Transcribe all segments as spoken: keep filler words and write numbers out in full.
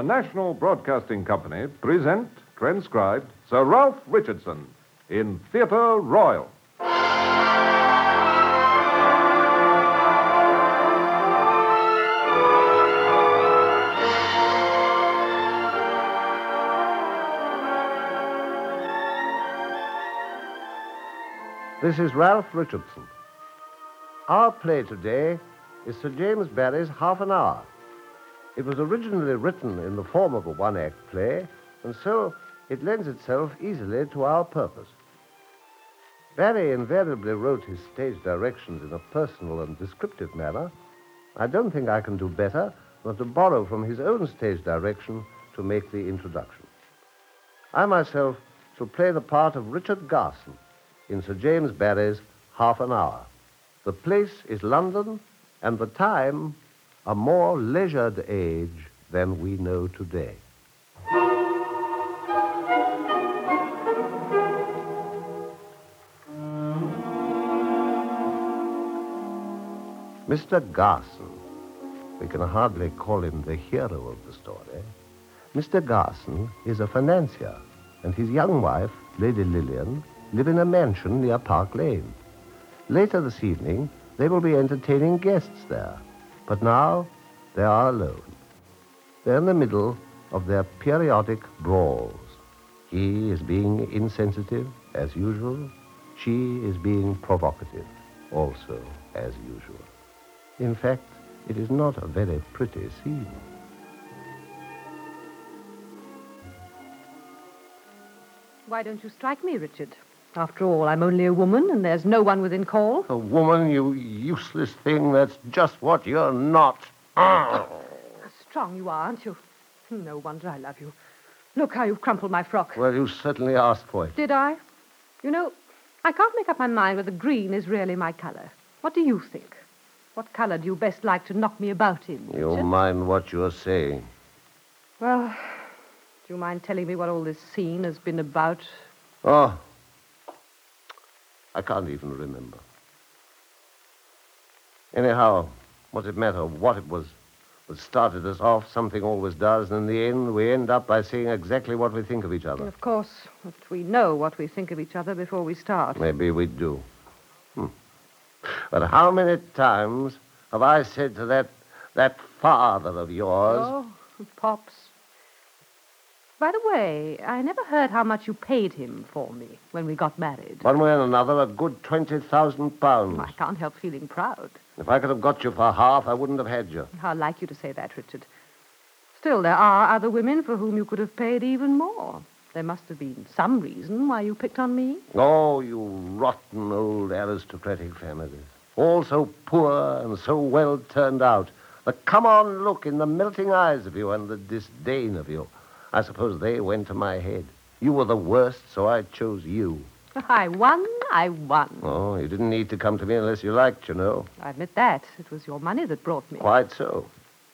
The National Broadcasting Company present, transcribed, Sir Ralph Richardson in Theatre Royal. This is Ralph Richardson. Our play today is Sir James Barrie's Half an Hour. It was originally written in the form of a one-act play, and so it lends itself easily to our purpose. Barrie invariably wrote his stage directions in a personal and descriptive manner. I don't think I can do better than to borrow from his own stage direction to make the introduction. I myself shall play the part of Richard Garson in Sir James Barrie's Half an Hour. The place is London, and the time a more leisured age than we know today. Mister Garson, we can hardly call him the hero of the story. Mister Garson is a financier, and his young wife, Lady Lillian, live in a mansion near Park Lane. Later this evening, they will be entertaining guests there. But now, they are alone. They're in the middle of their periodic brawls. He is being insensitive, as usual. She is being provocative, also as usual. In fact, it is not a very pretty scene. Why don't you strike me, Richard? After all, I'm only a woman, and there's no one within call. A woman, you useless thing. That's just what you're not. How strong you are, aren't you? No wonder I love you. Look how you've crumpled my frock. Well, you certainly asked for it. Did I? You know, I can't make up my mind whether green is really my color. What do you think? What color do you best like to knock me about in, Richard? You mind what you're saying? Well, do you mind telling me what all this scene has been about? Oh, I can't even remember. Anyhow, what's it matter what it was that started us off? Something always does, and in the end, we end up by saying exactly what we think of each other. Of course, but we know what we think of each other before we start. Maybe we do. Hmm. But how many times have I said to that that father of yours... Oh, Pops. By the way, I never heard how much you paid him for me when we got married. One way and another, a good twenty thousand pounds. I can't help feeling proud. If I could have got you for half, I wouldn't have had you. How like you to say that, Richard. Still, there are other women for whom you could have paid even more. There must have been some reason why you picked on me. Oh, you rotten old aristocratic families. All so poor and so well turned out. The come-on look in the melting eyes of you and the disdain of you. I suppose they went to my head. You were the worst, so I chose you. I won, I won. Oh, you didn't need to come to me unless you liked, you know. I admit that. It was your money that brought me. Quite so.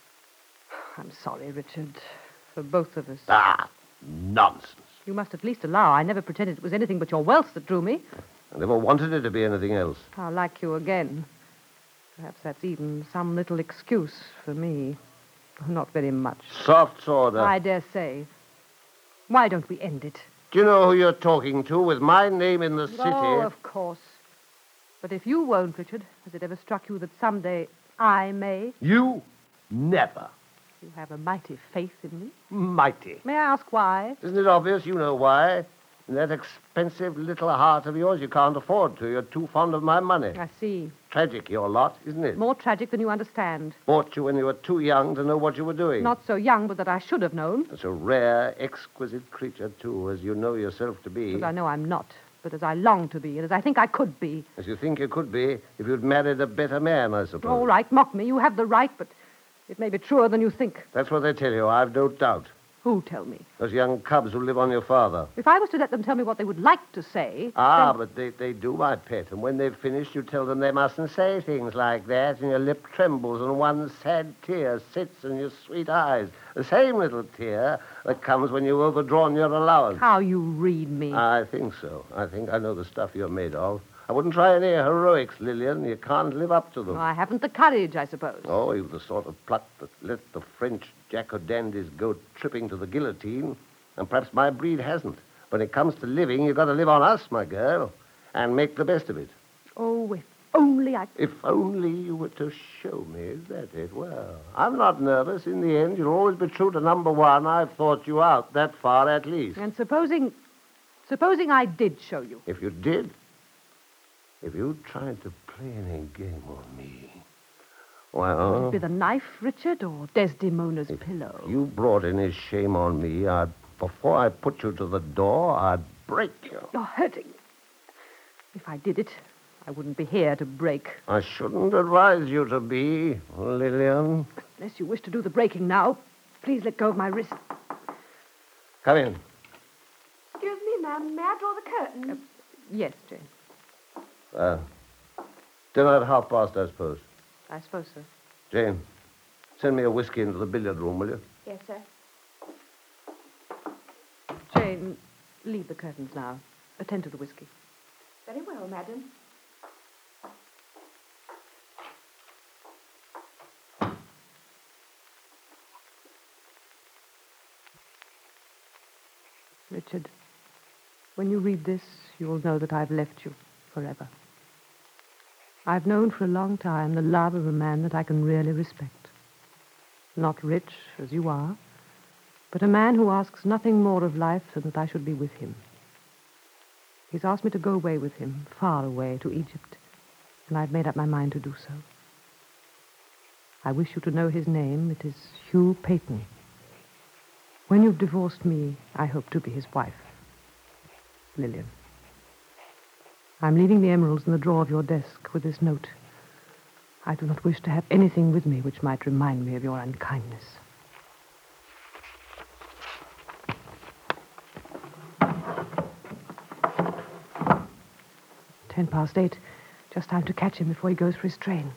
I'm sorry, Richard, for both of us. Ah, nonsense. You must at least allow I never pretended it was anything but your wealth that drew me. I never wanted it to be anything else. I'll like you again. Perhaps that's even some little excuse for me. Not very much. Soft order. I dare say. Why don't we end it? Do you know who you're talking to with my name in the city? Oh, of course. But if you won't, Richard, has it ever struck you that someday I may? You? Never. You have a mighty faith in me. Mighty. May I ask why? Isn't it obvious? You know why. In that expensive little heart of yours, you can't afford to. You're too fond of my money. I see. Tragic, your lot, isn't it? More tragic than you understand. Bought you when you were too young to know what you were doing. Not so young, but that I should have known. It's a rare, exquisite creature, too, as you know yourself to be. As I know I'm not, but as I long to be, and as I think I could be. As you think you could be if you'd married a better man, I suppose. All right, mock me. You have the right, but it may be truer than you think. That's what they tell you, I've no doubt. Who tell me? Those young cubs who live on your father. If I was to let them tell me what they would like to say... Ah, then... but they, they do, my pet. And when they've finished, you tell them they mustn't say things like that, and your lip trembles, and one sad tear sits in your sweet eyes. The same little tear that comes when you've overdrawn your allowance. How you read me. I think so. I think I know the stuff you're made of. I wouldn't try any heroics, Lillian. You can't live up to them. Well, I haven't the courage, I suppose. Oh, you've the sort of pluck that let the French jack-o'-dandies go tripping to the guillotine, and perhaps my breed hasn't. When it comes to living, you've got to live on us, my girl, and make the best of it. Oh, if only I... If only you were to show me, is that it? Well, I'm not nervous. In the end, you'll always be true to number one. I've thought you out, that far at least. And supposing... Supposing I did show you. If you did, if you tried to play any game on me, well... Would it be the knife, Richard, or Desdemona's pillow? You brought any shame on me, I'd... Before I put you to the door, I'd break you. You're hurting me. If I did it, I wouldn't be here to break. I shouldn't advise you to be, Lillian. Unless you wish to do the breaking now, please let go of my wrist. Come in. Excuse me, ma'am. May I draw the curtain? Uh, yes, Jane. Uh, dinner at half past, I suppose. I suppose so. Jane, send me a whiskey into the billiard room, will you? Yes, sir. Jane, leave the curtains now. Attend to the whiskey. Very well, madam. Richard, when you read this, you will know that I've left you forever. I've known for a long time the love of a man that I can really respect. Not rich, as you are, but a man who asks nothing more of life than that I should be with him. He's asked me to go away with him, far away, to Egypt, and I've made up my mind to do so. I wish you to know his name. It is Hugh Peyton. When you've divorced me, I hope to be his wife. Lillian. I'm leaving the emeralds in the drawer of your desk with this note. I do not wish to have anything with me which might remind me of your unkindness. Ten past eight. Just time to catch him before he goes for his train.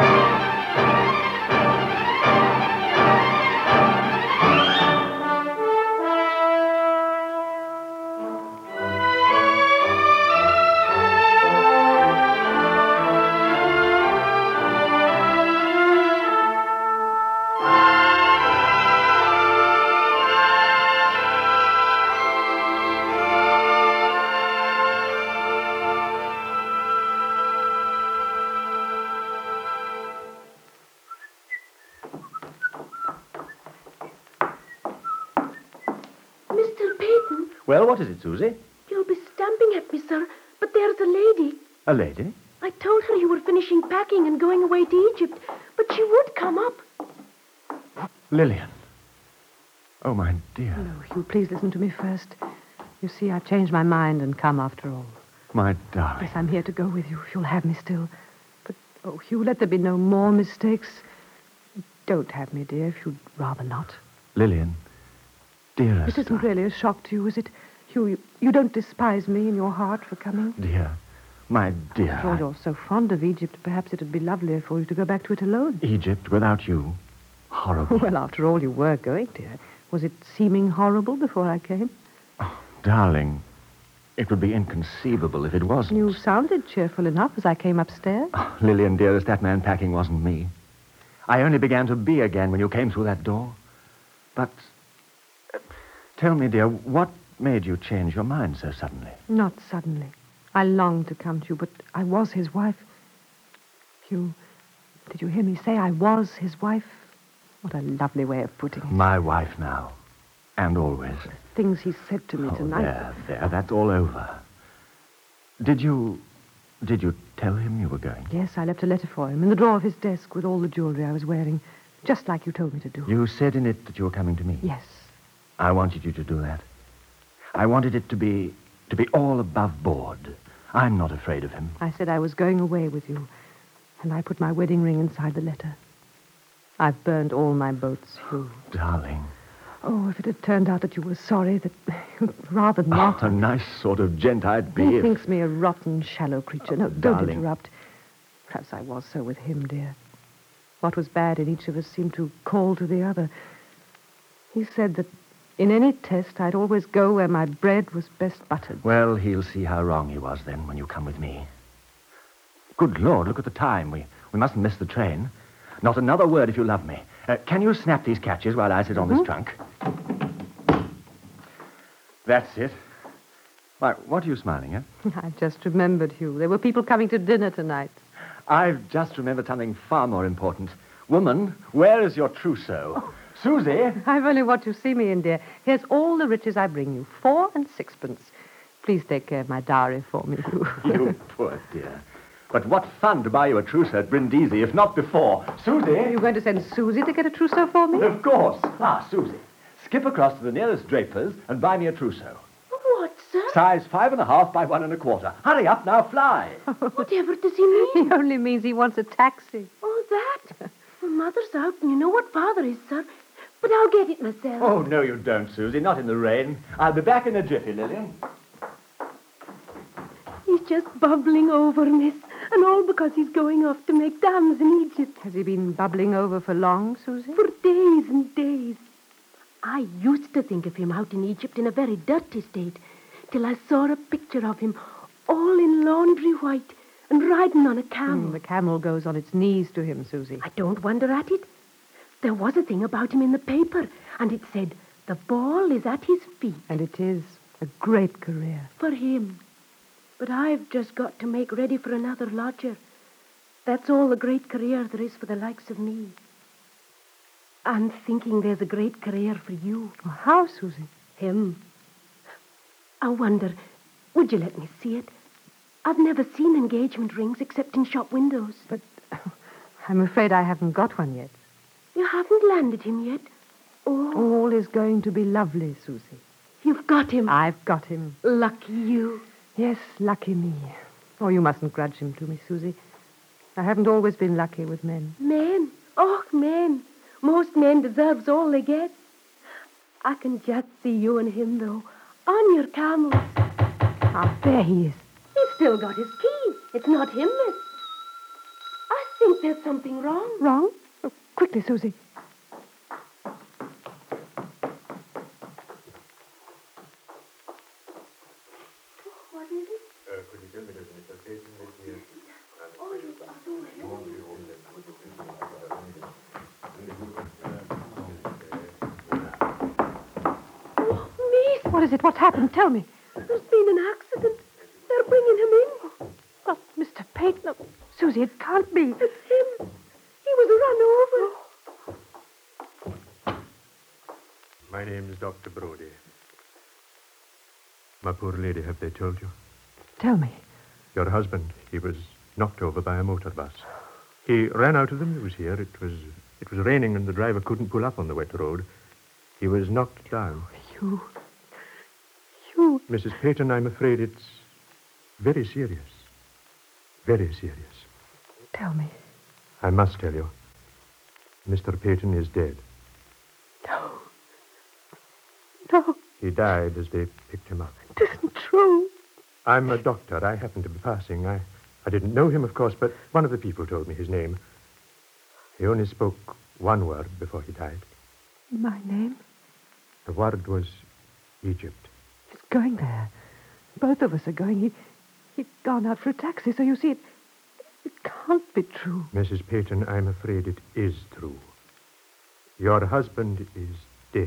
Well, what is it, Susie? You'll be stamping at me, sir, but there's a lady. A lady? I told her you were finishing packing and going away to Egypt, but she would come up. Lillian. Oh, my dear. No, Hugh, please listen to me first. You see, I've changed my mind and come after all. My darling. Yes, I'm here to go with you if you'll have me still. But, oh, Hugh, let there be no more mistakes. Don't have me, dear, if you'd rather not. Lillian, dearest. It isn't really a shock to you, is it? Hugh, you, you don't despise me in your heart for coming? Dear, my dear. After all, you're so fond of Egypt, perhaps it'd be lovelier for you to go back to it alone. Egypt without you? Horrible. Well, after all, you were going, dear. Was it seeming horrible before I came? Oh, darling, it would be inconceivable if it wasn't. You sounded cheerful enough as I came upstairs. Oh, Lillian, dearest, that man packing wasn't me. I only began to be again when you came through that door. But uh, tell me, dear, what made you change your mind so suddenly? Not suddenly. I longed to come to you, but I was his wife. Hugh, did you hear me say I was his wife? What a lovely way of putting it. My wife now. And always. Things he said to me Oh, tonight. there, there. That's all over. Did you... Did you tell him you were going? Yes, I left a letter for him in the drawer of his desk with all the jewelry I was wearing, just like you told me to do. You said in it that you were coming to me? Yes. I wanted you to do that. I wanted it to be... to be all above board. I'm not afraid of him. I said I was going away with you, and I put my wedding ring inside the letter. I've burned all my boats, Hugh. Darling. Oh, if it had turned out that you were sorry, that rather not. Oh, a nice sort of gent I'd be He if... thinks me a rotten, shallow creature. No, Oh, don't darling. interrupt. Perhaps I was so with him, dear. What was bad in each of us seemed to call to the other. He said that In any test, I'd always go where my bread was best buttered. Well, he'll see how wrong he was then when you come with me. Good Lord, look at the time. We, we mustn't miss the train. Not another word if you love me. Uh, can you snap these catches while I sit on Mm-hmm. this trunk? That's it. Why, what are you smiling at? I've just remembered, Hugh. There were people coming to dinner tonight. I've just remembered something far more important. Woman, where is your trousseau? Oh. Susie! I've only what you see me in, dear. Here's all the riches I bring you. Four and sixpence. Please take care of my dowry for me, Hugh. You poor dear. But what fun to buy you a trousseau at Brindisi, if not before. Susie! Are you going to send Susie to get a trousseau for me? Of course. Ah, Susie, skip across to the nearest draper's and buy me a trousseau. What, sir? Size five and a half by one and a quarter. Hurry up now, fly. Whatever does he mean? He only means he wants a taxi. Oh, that? Well, Mother's out, and you know what Father is, sir. But I'll get it myself. Oh, no, you don't, Susie. Not in the rain. I'll be back in a jiffy, Lillian. He's just bubbling over, miss. And all because he's going off to make dams in Egypt. Has he been bubbling over for long, Susie? For days and days. I used to think of him out in Egypt in a very dirty state, till I saw a picture of him all in laundry white and riding on a camel. Mm, the camel goes on its knees to him, Susie. I don't wonder at it. There was a thing about him in the paper, and it said, the ball is at his feet. And it is a great career. For him. But I've just got to make ready for another lodger. That's all the great career there is for the likes of me. I'm thinking there's a great career for you. Well, how, Susie? Him. I wonder, would you let me see it? I've never seen engagement rings except in shop windows. But I'm afraid I haven't got one yet. You haven't landed him yet? Oh, All is going to be lovely, Susie. you've got him. I've got him. Lucky you. Yes, lucky me. Oh, you mustn't grudge him to me, Susie. I haven't always been lucky with men. Men. Oh, men. Most men deserves all they get. I can just see you and him, though, on your camel. Ah, there he is. He's still got his key. It's not him, miss. I think there's something wrong. Wrong? Oh, quickly, Susie. What is it? Oh, miss, What is it? What's happened? Tell me. there's been an accident. They're bringing him in. Oh, Mister Peyton. Oh, Susie, it can't be. It's him. He was run over. My name is Doctor Brody. My poor lady, have they told you? Tell me. Your husband, he was knocked over by a motor bus. He ran out of the news here. It was it was raining and the driver couldn't pull up on the wet road. He was knocked down. You. You. Missus Peyton, I'm afraid it's very serious. Very serious. Tell me. I must tell you. Mister Peyton is dead. No. No, He died as they picked him up. it isn't true. I'm a doctor. I happened to be passing. I, I didn't know him, of course, but one of the people told me his name. He only spoke one word before he died. My name? The word was Egypt. He's going there. Both of us are going. He, he'd gone out for a taxi, so you see, it, it can't be true. Missus Peyton, I'm afraid it is true. Your husband is dead.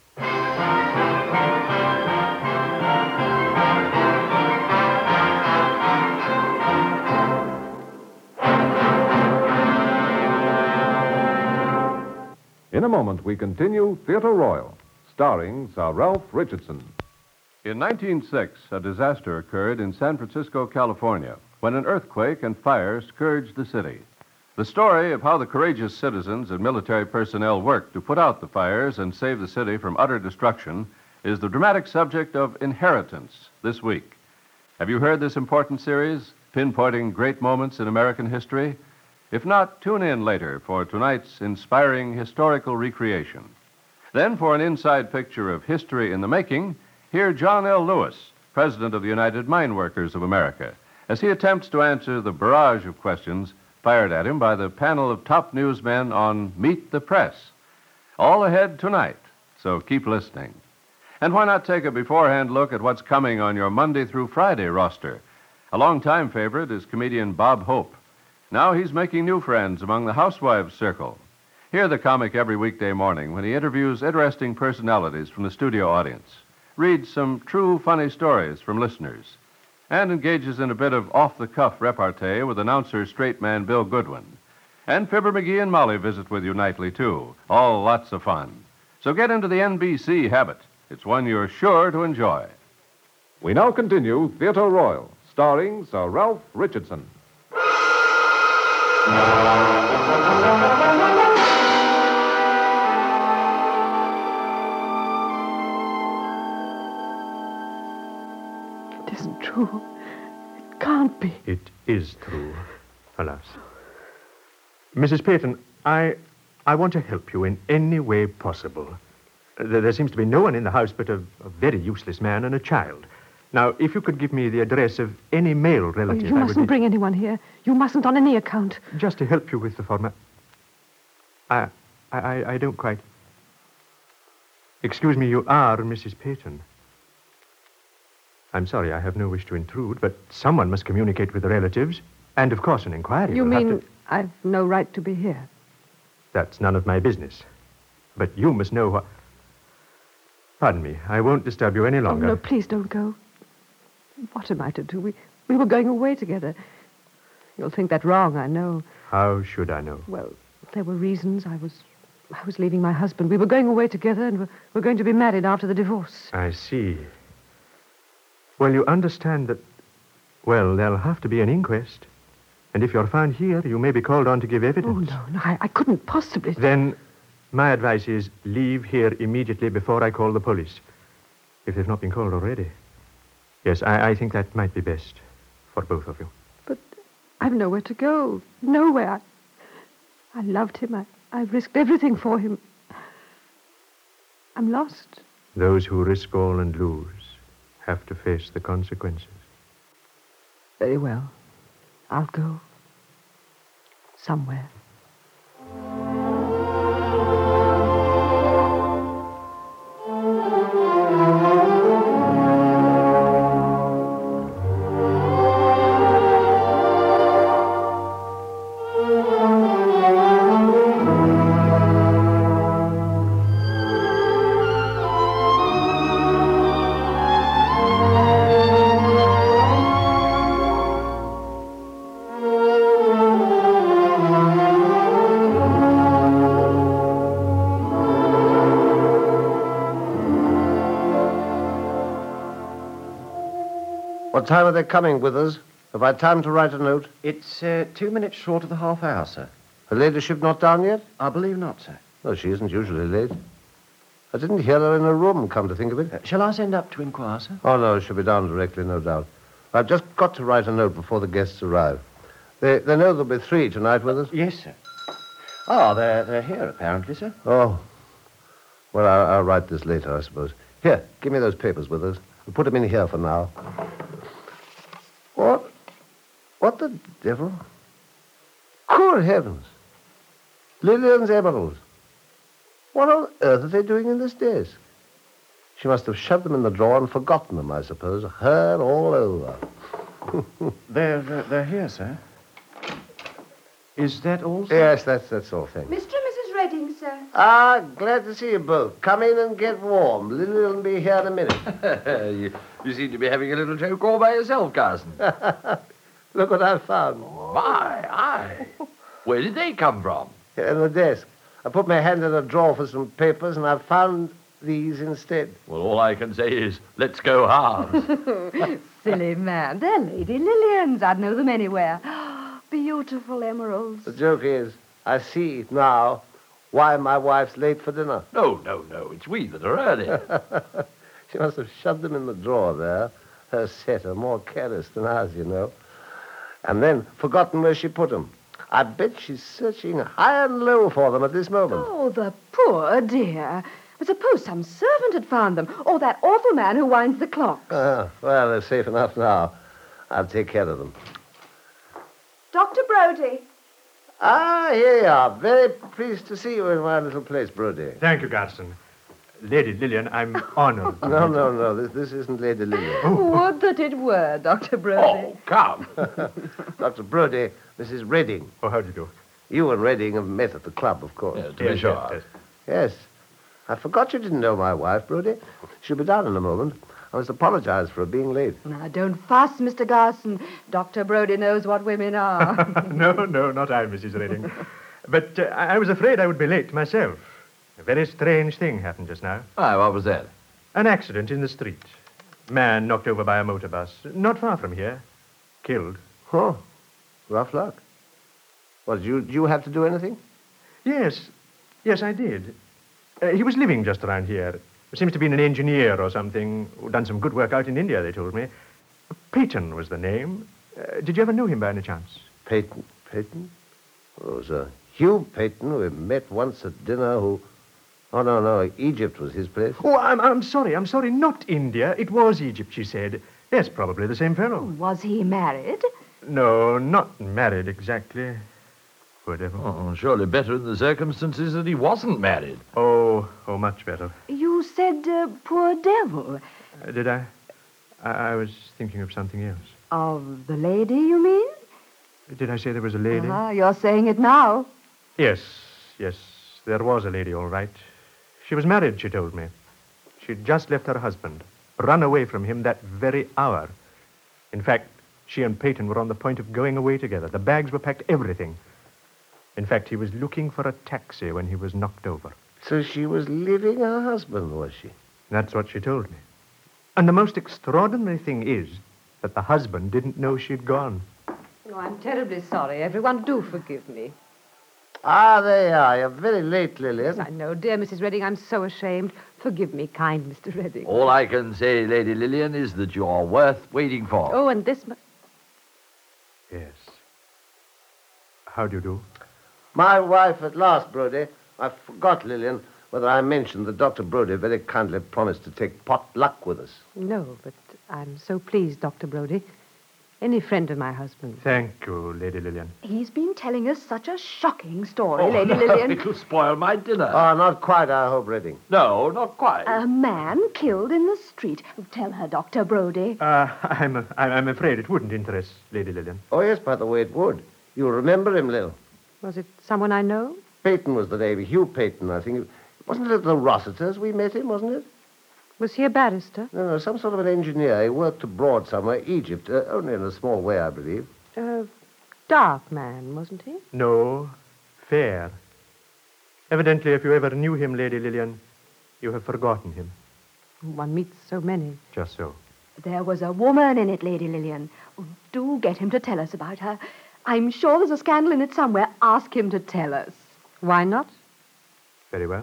In a moment, we continue Theatre Royal, starring Sir Ralph Richardson. In nineteen oh six, a disaster occurred in San Francisco, California, when an earthquake and fire scourged the city. The story of how the courageous citizens and military personnel worked to put out the fires and save the city from utter destruction is the dramatic subject of Inheritance this week. Have you heard this important series, pinpointing great moments in American history? If not, tune in later for tonight's inspiring historical recreation. Then, for an inside picture of history in the making, hear John L. Lewis, President of the United Mine Workers of America, as he attempts to answer the barrage of questions fired at him by the panel of top newsmen on Meet the Press. All ahead tonight, so keep listening. And why not take a beforehand look at what's coming on your Monday through Friday roster? A longtime favorite is comedian Bob Hope. Now he's making new friends among the housewives' circle. Hear the comic every weekday morning when he interviews interesting personalities from the studio audience, reads some true funny stories from listeners, and engages in a bit of off-the-cuff repartee with announcer straight man Bill Goodwin. And Fibber McGee and Molly visit with you nightly, too. All lots of fun. So get into the N B C habit. It's one you're sure to enjoy. We now continue Theatre Royal, starring Sir Ralph Richardson. It isn't true. It can't be. It is true, alas. Missus Peyton, I, I want to help you in any way possible. There, there seems to be no one in the house but a, a very useless man and a child. Now, if you could give me the address of any male Oh, relative... you I mustn't would need- bring anyone here. You mustn't on any account. Just to help you with the format... I, I, I don't quite... Excuse me, you are Missus Peyton. I'm sorry, I have no wish to intrude, but someone must communicate with the relatives, and of course an inquiry You will have mean to... I've no right to be here? That's none of my business. But you must know what... Pardon me, I won't disturb you any Oh, longer. no, please don't go. What am I to do? We, we were going away together. You'll think that wrong, I know. How should I know? Well, there were reasons. I was I was leaving my husband. We were going away together, and we're, we're going to be married after the divorce. I see. Well, you understand that... Well, there'll have to be an inquest. And if you're found here, you may be called on to give Oh, evidence. no, no, I, I couldn't possibly... Then my advice is leave here immediately before I call the police. If they've not been called already. Yes, I, I think that might be best for both of you. But I've nowhere to go. Nowhere. I, I loved him. I, I've risked everything for him. I'm lost. Those who risk all and lose have to face the consequences. Very well. I'll go. Somewhere. What time are they coming with us? Have I time to write a note? It's uh, two minutes short of the half hour, sir. Her ladyship not down yet? I believe not, sir. No, she isn't usually late. I didn't hear her in her room, come to think of it. Uh, shall I send up to inquire, sir? Oh, no, she'll be down directly, no doubt. I've just got to write a note before the guests arrive. They, they know there'll be three tonight with us. Yes, sir. Oh, they're, they're here, apparently, sir. Oh. Well, I'll, I'll write this later, I suppose. Here, give me those papers with us. We'll put them in here for now. What? What the devil? Good heavens. Lillian's emeralds. What on earth are they doing in this desk? She must have shoved them in the drawer and forgotten them, I suppose. Her all over. They're, they're, they're here, sir. Is that all, sir? Yes, that's, that's all, thank you. Mister and Missus Redding, sir. Ah, glad to see you both. Come in and get warm. Lillian will be here in a minute. you, you seem to be having a little joke all by yourself, Carson. Look what I found. My, aye. Where did they come from? Here in the desk. I put my hand in a drawer for some papers, and I found these instead. Well, all I can say is, let's go halves. Silly man. They're Lady Lillian's. I'd know them anywhere. Beautiful emeralds. The joke is, I see now why my wife's late for dinner. No, no, no. It's we that are early. She must have shoved them in the drawer there. Her set are more careless than ours, you know. And then forgotten where she put them. I bet she's searching high and low for them at this moment. Oh, the poor dear. But suppose some servant had found them, or that awful man who winds the clock. Ah, well, they're safe enough now. I'll take care of them. Doctor Brody. Ah, here you are. Very pleased to see you in my little place, Brody. Thank you, Gadsden. Lady Lillian, I'm honored. No, no, no. This, this isn't Lady Lillian. Would that it were, Doctor Brody. Oh, come. Doctor Brody, Missus Redding. Oh, how do you do? You and Redding have met at the club, of course. Yeah, to Yes, be sure. yes, yes. Yes. I forgot you didn't know my wife, Brody. She'll be down in a moment. I must apologize for her being late. Now, don't fuss, Mister Garson. Doctor Brody knows what women are. No, no, not I, Missus Redding. But uh, I I was afraid I would be late myself. A very strange thing happened just now. Why, what was that? An accident in the street. Man knocked over by a motor bus. Not far from here. Killed. Oh, rough luck. What, did you, did you have to do anything? Yes. Yes, I did. Uh, he was living just around here. Seems to be an engineer or something. Done some good work out in India, they told me. Peyton was the name. Uh, did you ever know him by any chance? Peyton? Peyton? Oh, it was a Hugh Peyton we met once at dinner who... Oh, no, no, Egypt was his place. Oh, I'm, I'm sorry. I'm sorry. Not India. It was Egypt, she said. Yes, probably the same fellow. Was he married? No, not married exactly. Poor devil. Oh, surely better in the circumstances that he wasn't married. Oh, oh, much better. You said uh, poor devil. Uh, did I? I? I was thinking of something else. Of the lady, you mean? Did I say there was a lady? Ah, you're saying it now. Yes, yes, there was a lady, all right. She was married, she told me. She'd just left her husband, run away from him that very hour. In fact, she and Peyton were on the point of going away together. The bags were packed, everything. In fact, he was looking for a taxi when he was knocked over. So she was leaving her husband, was she? That's what she told me. And the most extraordinary thing is that the husband didn't know she'd gone. Oh, I'm terribly sorry. Everyone, do forgive me. Ah, there you are. You're very late, Lillian. Yes, I know. Dear Missus Redding, I'm so ashamed. Forgive me, kind Mister Redding. All I can say, Lady Lillian, is that you're worth waiting for. Oh, and this... mu- Yes. How do you do? My wife at last, Brody. I forgot, Lillian, whether I mentioned that Doctor Brody very kindly promised to take pot luck with us. No, but I'm so pleased, Doctor Brody. Any friend of my husband. Thank you, Lady Lillian. He's been telling us such a shocking story, Oh, Lady Lillian. It'll spoil my dinner. Oh, not quite, I hope, Redding. no, not quite. A man killed in the street. Tell her, Doctor Brody. Uh, I'm, I'm afraid it wouldn't interest Lady Lillian. Oh, yes, by the way, it would. You'll remember him, Lil. Was it someone I know? Peyton was the name. Hugh Peyton, I think. Wasn't it at the Rossiters we met him, wasn't it? Was he a barrister? No, no, some sort of an engineer. He worked abroad somewhere, Egypt, uh, only in a small way, I believe. A dark man, wasn't he? No, fair. Evidently, if you ever knew him, Lady Lillian, you have forgotten him. One meets so many. Just so. There was a woman in it, Lady Lillian. Oh, do get him to tell us about her. I'm sure there's a scandal in it somewhere. Ask him to tell us. Why not? Very well.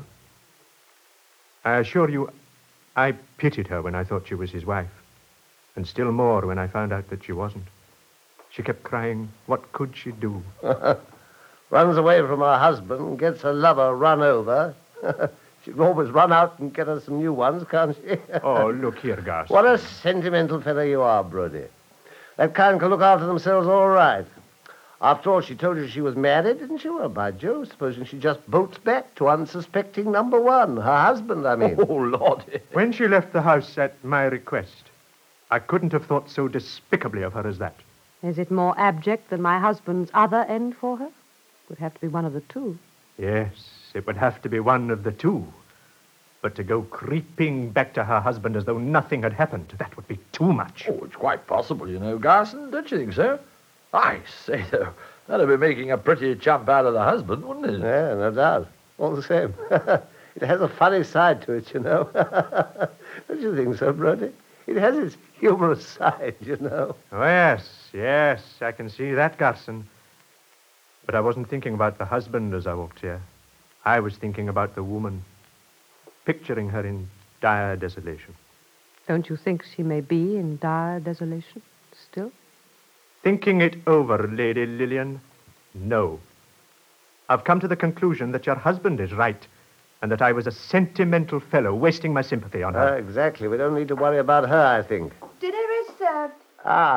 I assure you, I pitied her when I thought she was his wife. And still more when I found out that she wasn't. She kept crying, what could she do? Runs away from her husband, gets her lover run over. She can always run out and get her some new ones, can't she? Oh, look here, Garson. What a sentimental fellow you are, Brody. That kind can look after themselves all right. After all, she told you she was married, didn't she? Well, by Jove, supposing she just bolts back to unsuspecting number one, her husband, I mean. Oh, Lord. When she left the house at my request, I couldn't have thought so despicably of her as that. Is it more abject than my husband's other end for her? Would have to be one of the two. Yes, it would have to be one of the two. But to go creeping back to her husband as though nothing had happened, that would be too much. Oh, it's quite possible, you know, Garson. Don't you think so? I say, though, that'd be making a pretty chump out of the husband, wouldn't it? Yeah, no doubt. All the same. It has a funny side to it, you know. Don't you think so, Brody? It has its humorous side, you know. Oh, yes, yes, I can see that, Garson. But I wasn't thinking about the husband as I walked here. I was thinking about the woman, picturing her in dire desolation. Don't you think she may be in dire desolation still? Thinking it over, Lady Lillian, no. I've come to the conclusion that your husband is right, and that I was a sentimental fellow wasting my sympathy on her. Uh, exactly. We don't need to worry about her, I think. Dinner is served. Ah,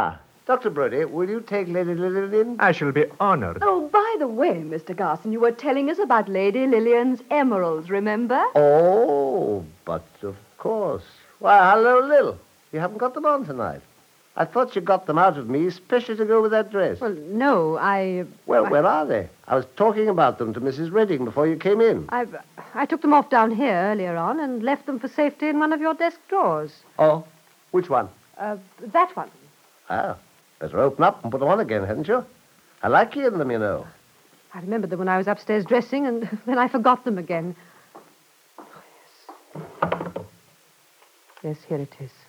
Doctor Brody, will you take Lady Lillian in? I shall be honored. Oh, by the way, Mister Garson, you were telling us about Lady Lillian's emeralds, remember? Oh, but of course. Why, hello, Lil. You haven't got them on tonight. I thought you got them out of me, especially to go with that dress. Well, no, I... Well, I, where are they? I was talking about them to Missus Redding before you came in. I've, I took them off down here earlier on and left them for safety in one of your desk drawers. Oh? Which one? Uh, that one. Ah, better open up and put them on again, hadn't you? I like you in them, you know. I remembered them when I was upstairs dressing, and then I forgot them again. Oh, yes. Yes, here it is.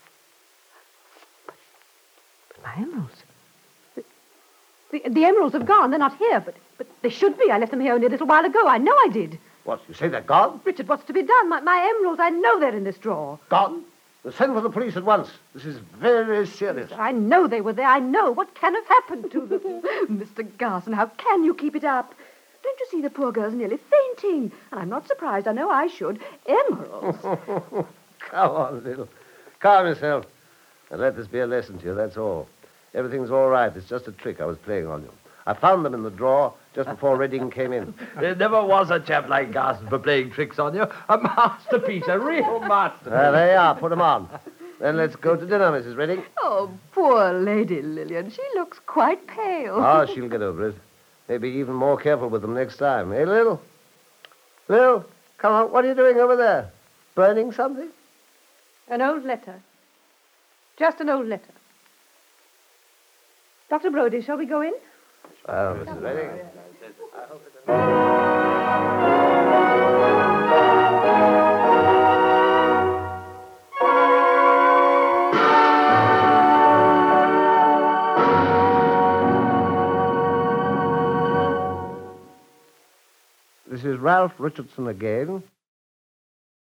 But my emeralds. The, the, the emeralds have gone. They're not here, but, but they should be. I left them here only a little while ago. I know I did. What, you say they're gone? Richard, what's to be done? My, my emeralds, I know they're in this drawer. Gone? Well, send for the police at once. This is very serious. I know they were there. I know. What can have happened to them? Mister Garson, how can you keep it up? Don't you see the poor girl's nearly fainting? And I'm not surprised. I know I should. Emeralds. Come on, Lil. Calm yourself. And let this be a lesson to you, that's all. Everything's all right. It's just a trick I was playing on you. I found them in the drawer just before Redding came in. There never was a chap like Garson for playing tricks on you. A masterpiece, a real masterpiece. Well, there you are. Put them on. Then let's go to dinner, Missus Redding. Oh, poor Lady Lillian. She looks quite pale. Oh, she'll get over it. Maybe even more careful with them next time. Eh, Lil? Lil, come on. What are you doing over there? Burning something? An old letter. Just an old letter. Doctor Brody, shall we go in? Well, Missus Redding. This is Ralph Richardson again.